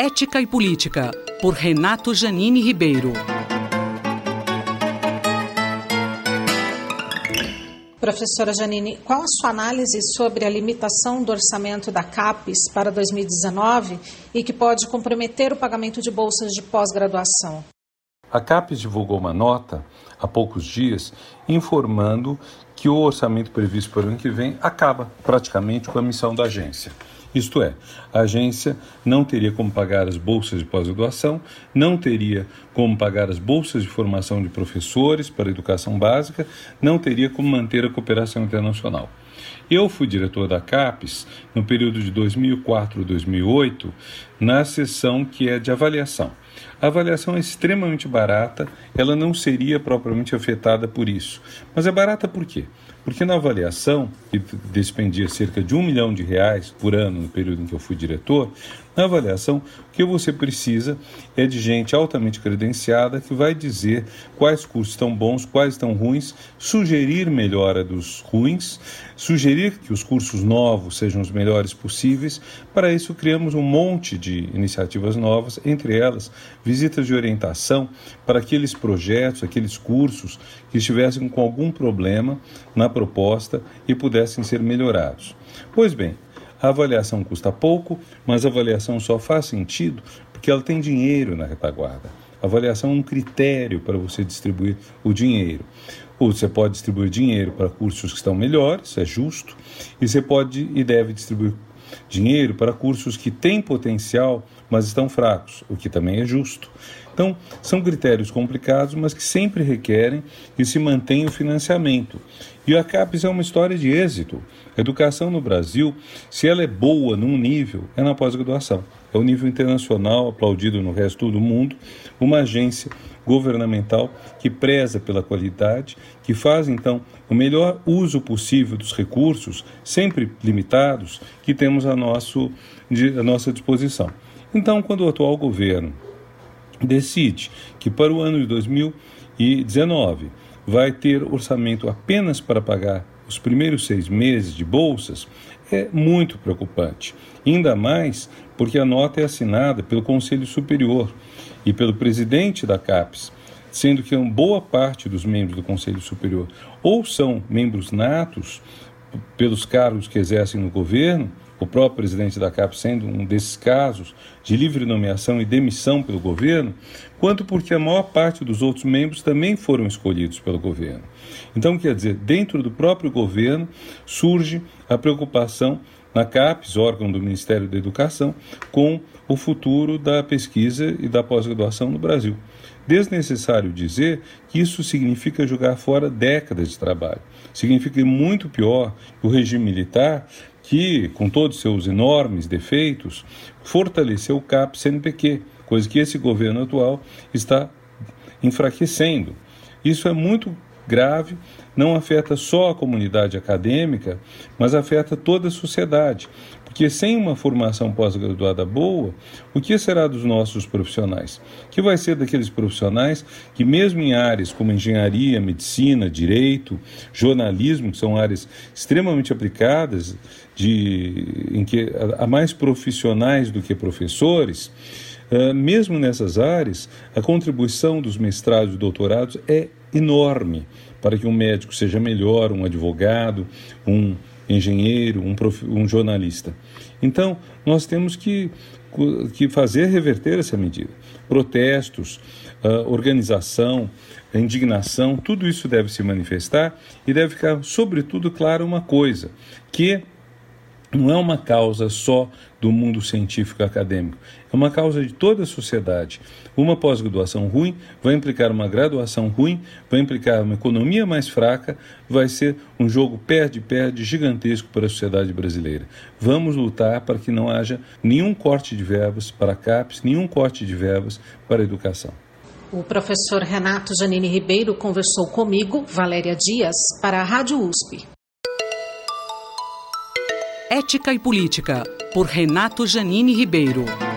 Ética e Política, por Renato Janine Ribeiro. Professora Janine, qual a sua análise sobre a limitação do orçamento da CAPES para 2019 e que pode comprometer o pagamento de bolsas de pós-graduação? A CAPES divulgou uma nota há poucos dias informando que o orçamento previsto para o ano que vem acaba praticamente com a missão da agência. Isto é, a agência não teria como pagar as bolsas de pós-graduação, não teria como pagar as bolsas de formação de professores para a educação básica, não teria como manter a cooperação internacional. Eu fui diretor da CAPES no período de 2004 a 2008, na seção que é de avaliação. A avaliação é extremamente barata, ela não seria propriamente afetada por isso. Mas é barata por quê? Porque na avaliação, que despendia cerca de R$1 milhão por ano no período em que eu fui diretor, na avaliação, o que você precisa é de gente altamente credenciada que vai dizer quais cursos estão bons, quais estão ruins, sugerir melhora dos ruins, sugerir que os cursos novos sejam os melhores possíveis. Para isso, criamos um monte de iniciativas novas, entre elas, visitas de orientação para aqueles projetos, aqueles cursos que estivessem com algum problema na proposta e pudessem ser melhorados. Pois bem, a avaliação custa pouco, mas a avaliação só faz sentido porque ela tem dinheiro na retaguarda. A avaliação é um critério para você distribuir o dinheiro. Ou você pode distribuir dinheiro para cursos que estão melhores, é justo, e você pode e deve distribuir dinheiro para cursos que têm potencial, mas estão fracos, o que também é justo. Então, são critérios complicados, mas que sempre requerem que se mantenha o financiamento. E a CAPES é uma história de êxito. A educação no Brasil, se ela é boa num nível, é na pós-graduação. É o nível internacional, aplaudido no resto do mundo, uma agência governamental que preza pela qualidade, que faz, então, o melhor uso possível dos recursos, sempre limitados, que temos à nossa disposição. Então, quando o atual governo decide que para o ano de 2019 vai ter orçamento apenas para pagar os primeiros 6 meses de bolsas, é muito preocupante. Ainda mais porque a nota é assinada pelo Conselho Superior e pelo presidente da CAPES, sendo que uma boa parte dos membros do Conselho Superior ou são membros natos pelos cargos que exercem no governo, o próprio presidente da CAPES sendo um desses casos de livre nomeação e demissão pelo governo, quanto porque a maior parte dos outros membros também foram escolhidos pelo governo. Então, quer dizer, dentro do próprio governo surge a preocupação na CAPES, órgão do Ministério da Educação, com o futuro da pesquisa e da pós-graduação no Brasil. Desnecessário dizer que isso significa jogar fora décadas de trabalho. Significa muito pior que o regime militar, que, com todos os seus enormes defeitos, fortaleceu o CAPES-CNPq, coisa que esse governo atual está enfraquecendo. Isso é muito grave, não afeta só a comunidade acadêmica, mas afeta toda a sociedade, porque sem uma formação pós-graduada boa, o que será dos nossos profissionais? O que vai ser daqueles profissionais que, mesmo em áreas como engenharia, medicina, direito, jornalismo, que são áreas extremamente aplicadas, em que há mais profissionais do que professores, mesmo nessas áreas, a contribuição dos mestrados e doutorados é enorme para que um médico seja melhor, um advogado, um engenheiro, um jornalista. Então, nós temos que fazer reverter essa medida. Protestos, organização, indignação, tudo isso deve se manifestar e deve ficar, sobretudo, claro uma coisa, que não é uma causa só do mundo científico e acadêmico, é uma causa de toda a sociedade. Uma pós-graduação ruim vai implicar uma graduação ruim, vai implicar uma economia mais fraca, vai ser um jogo perde-perde gigantesco para a sociedade brasileira. Vamos lutar para que não haja nenhum corte de verbas para a CAPES, nenhum corte de verbas para a educação. O professor Renato Janine Ribeiro conversou comigo, Valéria Dias, para a Rádio USP. Ética e Política, por Renato Janine Ribeiro.